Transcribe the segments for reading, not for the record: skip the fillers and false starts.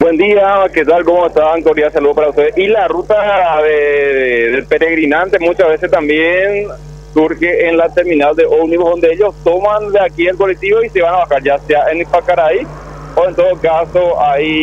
Buen día, ¿qué tal? ¿Cómo están? Cordial saludo para ustedes. Y la ruta del peregrinante muchas veces también surge en la terminal de ómnibus, donde ellos toman de aquí el colectivo y se van a bajar, ya sea en Ipacaraí o en todo caso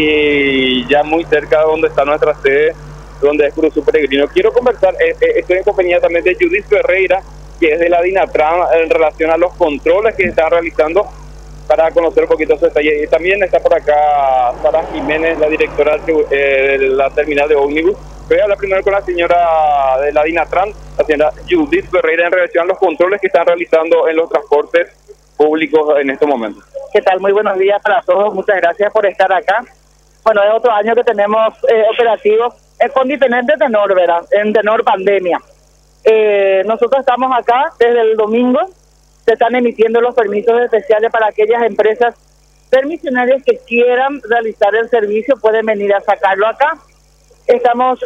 ahí ya muy cerca de donde está nuestra sede, donde es Cruzú Peregrino. Quiero conversar, estoy en compañía también de Judith Ferreira, que es de la Dinatran, en relación a los controles que se están realizando, para conocer un poquito su detalle. Y también está por acá Sara Jiménez, la directora de la terminal de ómnibus. Voy a hablar primero con la señora de la Dinatran, la señora Judith Ferreira, en relación a los controles que están realizando en los transportes públicos en estos momentos. ¿Qué tal? Muy buenos días para todos. Muchas gracias por estar acá. Bueno, es otro año que tenemos operativos con diferentes tenor, ¿verdad? En tenor pandemia. Nosotros estamos acá desde el domingo. Se están emitiendo los permisos especiales para aquellas empresas permisionarias que quieran realizar el servicio, pueden venir a sacarlo acá. Estamos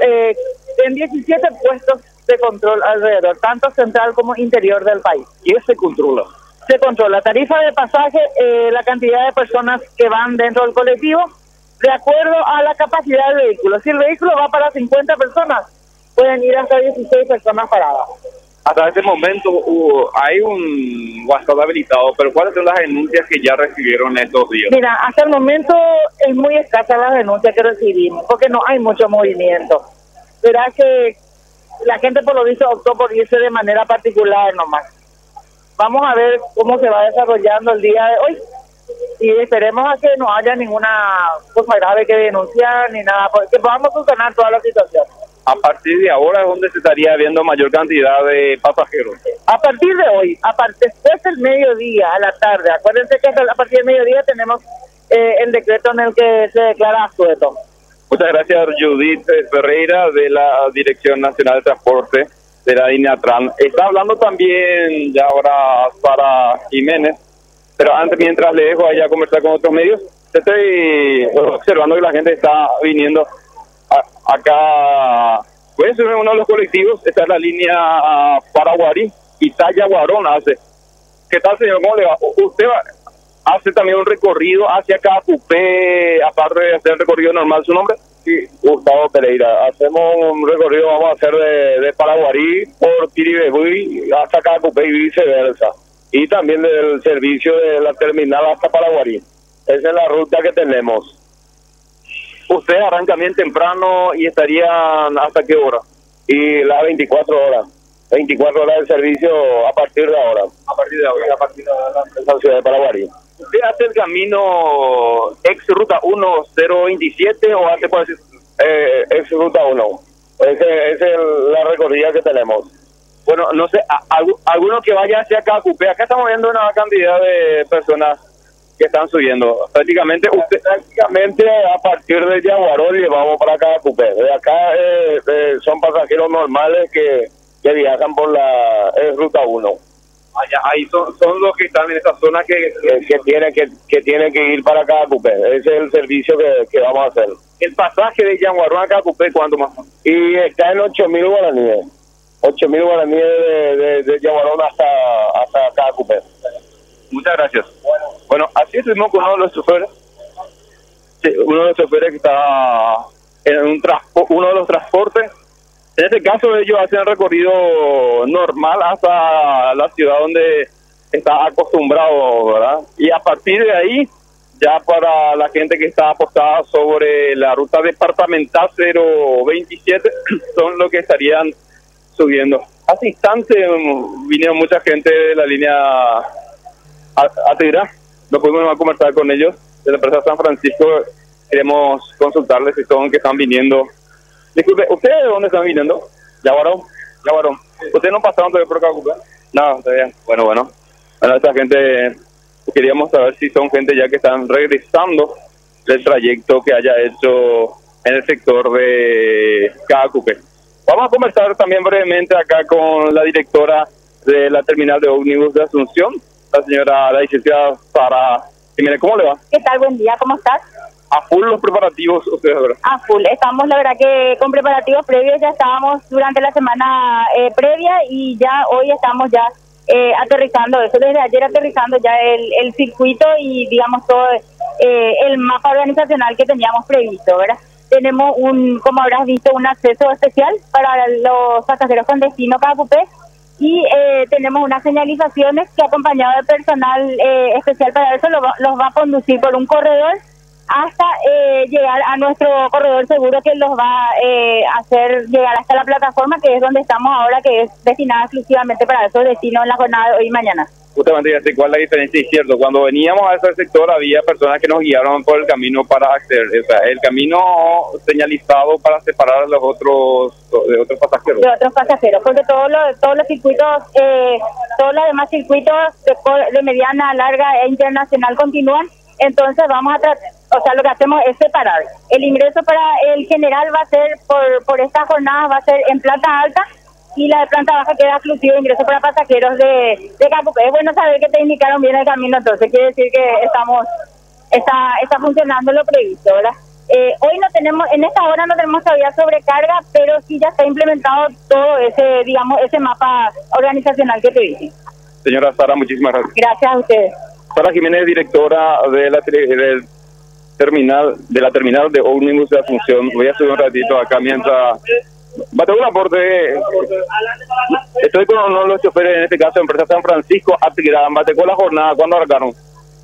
en 17 puestos de control alrededor, tanto central como interior del país. ¿Y se controla? Se controla tarifa de pasaje, la cantidad de personas que van dentro del colectivo, de acuerdo a la capacidad del vehículo. Si el vehículo va para 50 personas, pueden ir hasta 16 personas paradas. Hasta este momento hay un WhatsApp habilitado, pero ¿cuáles son las denuncias que ya recibieron estos días? Mira, hasta el momento es muy escasa la denuncia que recibimos, porque no hay mucho movimiento. Verá que la gente por lo visto optó por irse de manera particular nomás. Vamos a ver cómo se va desarrollando el día de hoy y esperemos a que no haya ninguna cosa grave que denunciar ni nada, porque podamos solucionar toda la situación. A partir de ahora es donde se estaría viendo mayor cantidad de pasajeros. A partir de hoy, después del mediodía, a la tarde, acuérdense que a partir del mediodía tenemos el decreto en el que se declara asueto. Muchas gracias, Judith Ferreira, de la Dirección Nacional de Transporte de la Dinatran. Está hablando también ya ahora Sara Jiménez, pero antes, mientras le dejo allá conversar con otros medios, estoy observando que la gente está viniendo acá. Puede ser uno de los colectivos, está en la línea Paraguarí y Tallaguarón hace. ¿Qué tal, señor? ¿Cómo le va? Usted hace también un recorrido hacia Cacupé, aparte de hacer el recorrido normal. ¿Su nombre? Sí, Gustavo Pereira. Hacemos un recorrido, vamos a hacer de Paraguarí por Tiribebuy hasta Cacupé y viceversa. Y también del servicio de la terminal hasta Paraguarí. Esa es la ruta que tenemos. ¿Ustedes arrancan bien temprano y estarían hasta qué hora? Y las 24 horas. 24 horas de servicio a partir de ahora. A partir de ahora. A partir de ahora en la ciudad de Paraguarí. ¿Usted hace el camino ex ruta 1027 o hace por decir? Ex ruta 1. Esa es la recorrida que tenemos. Bueno, no sé, alguno que vaya hacia Cacupé. Acá estamos viendo una cantidad de personas que están subiendo. Prácticamente a partir de Yaguarón y vamos para Cacupé. De acá son pasajeros normales que viajan por la ruta 1. Ahí son los que están en esa zona que tienen que ir para Cacupé. Ese es el servicio que vamos a hacer. El pasaje de Yaguarón a Cacupé, ¿cuánto más? Y está en 8.000 guaraníes. 8.000 guaraníes de Yaguarón hasta Cacupé. Muchas gracias. Bueno, así estuvimos con uno de los choferes. Sí, uno de los choferes que está en uno de los transportes. En este caso ellos hacen el recorrido normal hasta la ciudad donde está acostumbrado, ¿verdad? Y a partir de ahí, ya para la gente que está apostada sobre la ruta departamental 027, son los que estarían subiendo. Hace instantes vinieron mucha gente de la línea a Tigre. No pudimos conversar con ellos de la empresa San Francisco. Queremos consultarles si son que están viniendo. Disculpe, ¿ustedes de dónde están viniendo? Yaguarón. ¿Ustedes no pasaron todavía por Cacupé? No, todavía. Bueno, esta gente, queríamos saber si son gente ya que están regresando del trayecto que haya hecho en el sector de Cacupé. Vamos a conversar también brevemente acá con la directora de la terminal de ómnibus de Asunción, la licenciada Sara Jiménez. ¿Cómo le va? ¿Qué tal? Buen día, ¿cómo estás? A full los preparativos ustedes, ¿verdad? A full, estamos la verdad que con preparativos previos, ya estábamos durante la semana previa y ya hoy estamos ya aterrizando eso, desde ayer aterrizando ya el circuito y digamos todo el mapa organizacional que teníamos previsto, ¿verdad? Tenemos como habrás visto, un acceso especial para los pasajeros con destino cada cupé y tenemos unas señalizaciones que, acompañado de personal especial para eso, los va a conducir por un corredor hasta llegar a nuestro corredor seguro, que los va a hacer llegar hasta la plataforma, que es donde estamos ahora, que es destinada exclusivamente para esos destinos en la jornada de hoy y mañana. Justamente, ya sé cuál es la diferencia, es cierto, cuando veníamos a ese sector había personas que nos guiaron por el camino para acceder, o sea, el camino señalizado para separar a los otros pasajeros. De otros pasajeros, porque todos los circuitos, todos los demás circuitos de mediana, larga e internacional continúan. Entonces vamos a tratar, o sea, lo que hacemos es separar. El ingreso para el general va a ser por esta jornada, va a ser en planta alta, y la de planta baja queda exclusivo ingreso para pasajeros de Cacupé. Es bueno saber que te indicaron bien el camino, entonces quiere decir que está funcionando lo previsto, ¿verdad? Hoy no tenemos, en esta hora no tenemos todavía sobrecarga, pero sí ya está implementado todo ese mapa organizacional que te dije. Señora Sara, muchísimas gracias. Gracias a ustedes. Sara Jiménez, directora del terminal de ómnibus de Asunción. Voy a subir un ratito acá mientras bateo un aporte. Estoy con uno de los choferes, en este caso empresa San Francisco Atigrán. Batecó la jornada, ¿cuándo arrancaron?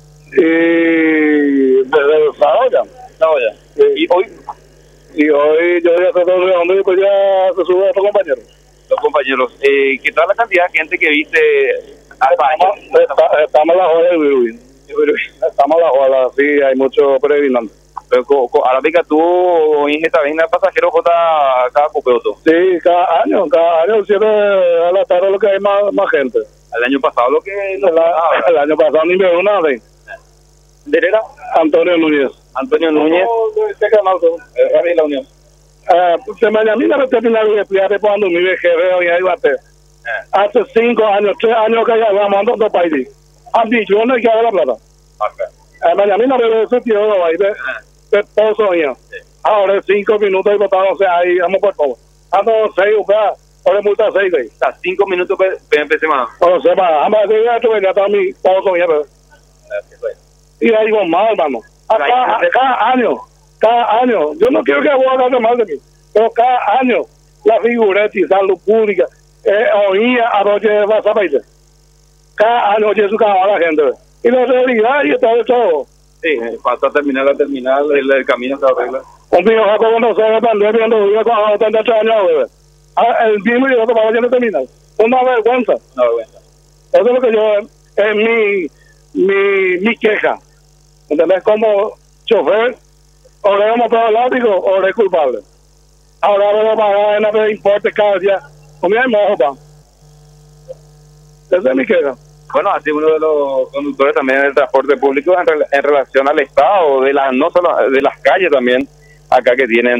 Desde sábado ya. Y hoy yo ya estoy todo y pues ya se sube a otro compañero. los compañeros, ¿qué tal la cantidad de gente que viste? Estamos a la hora del Virubín. Estamos a la hora, sí, hay mucho peregrinante. Pero ahora pica tú, ingesta bien de pasajeros cada cupeuto. Sí, cada año, 7 a la tarde lo que hay más gente. El año pasado lo que... El año pasado ni me veo nada. ¿De era? Antonio Núñez. ¿Qué canal son? La Unión. Se me llamó a terminar de explicar cuando mi vejero y ahí bate. Hace 5 años, 3 años que ya vamos a otro país. Han dicho, yo no hay que dar la plata. Mañana me lo ese tío ahí de pozo ya. Ahora 5 minutos y botamos ahí, vamos por todo. Ando 6, ahora multa 6 ahí. Está 5 minutos para empezar más. O sea, vamos a decir que venía a mi pozo ya. Y ahí con más, hermano. Cada año, yo no quiero que vos hagas más de mí, pero cada año la figureta y salud pública oía a Roche de Basapaite. Cada año oye su caballo a la gente. Y la realidad y está de todo. Sí, falta terminar el camino se arregla. Un viejo como nosotros también viendo vive con 83 años, bebé. El mismo y otro para que no termina. Una vergüenza. Eso es lo que yo, es mi queja. ¿Entendés? Como chofer, o le damos todo el látigo o le es culpable. Ahora vamos a pagar, no me importa cada día. Conmigo hay mojo, pa. Esa es mi queja. Bueno, así uno de los conductores también del transporte público en relación al estado, no solo de las calles también, acá que tienen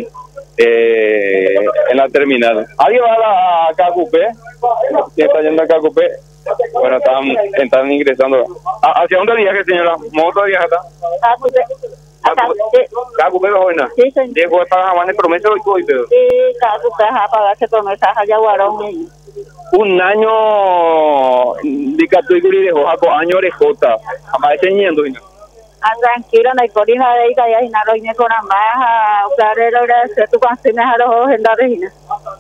en la terminal. ¿Alguien va a Cacupé? ¿Quién está yendo a Cacupé? Bueno, están ingresando. ¿Hacia dónde viaja, señora? ¿Moto viaja acá? Cacupé, joven. Sí, señor. ¿Dejo de pagar más de promesa hoy, Pedro? Sí, Cacupé, a pagarse promesas a Yaguarón. Un año de Catuicuri de Jojaco, año orejota. Aparece ñendo, Tranquilo, no hay por hija de ella, ya Gina Roine con Ambaja, claro, agradecer tu consigna a los ojos en la Regina.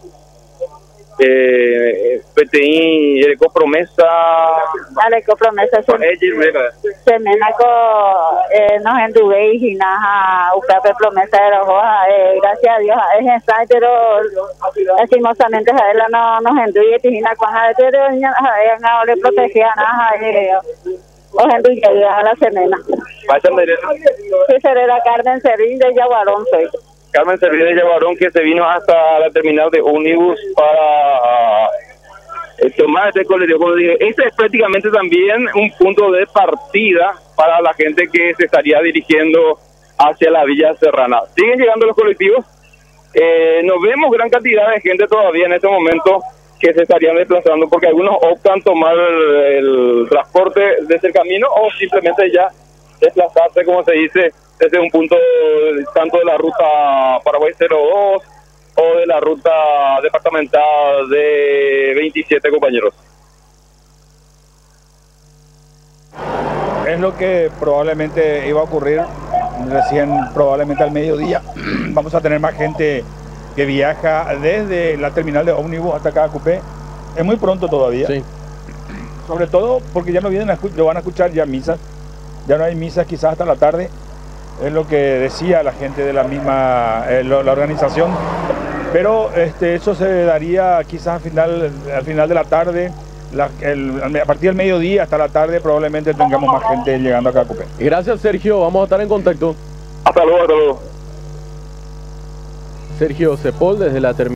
PTI, Ereco Promesa. Ereco Promesa, semana nos enduve y Gina, usted promesa de los ojos, gracias a Dios, es ensayo, pero lastimosamente a él no nos enduye, y Gina, cuando a le protegía nada, os enduye a la semana. Sí, seré la Carmen Servín de Yaguarón, soy. Carmen Servín de Yaguarón, que se vino hasta la terminal de ómnibus para tomar este colectivo. Como dije, este es prácticamente también un punto de partida para la gente que se estaría dirigiendo hacia la Villa Serrana. Siguen llegando los colectivos. Nos vemos gran cantidad de gente todavía en este momento que se estarían desplazando, porque algunos optan tomar el transporte desde el camino o simplemente ya desplazarse, como se dice, desde un punto tanto de la ruta Paraguay 02 o de la ruta departamental de 27, compañeros. Es lo que probablemente iba a ocurrir recién probablemente al mediodía vamos a tener más gente que viaja desde la terminal de ómnibus hasta acá a Cupé. Es muy pronto todavía. Sí. Sobre todo porque ya no vienen lo van a escuchar ya misas. Ya no hay misas quizás hasta la tarde. Es lo que decía la gente de la misma la organización. Pero eso se daría quizás al final de la tarde. A partir del mediodía hasta la tarde probablemente tengamos más gente llegando acá a Cupé. Gracias, Sergio. Vamos a estar en contacto. Hasta luego, hasta luego. Sergio Cepol desde la terminal.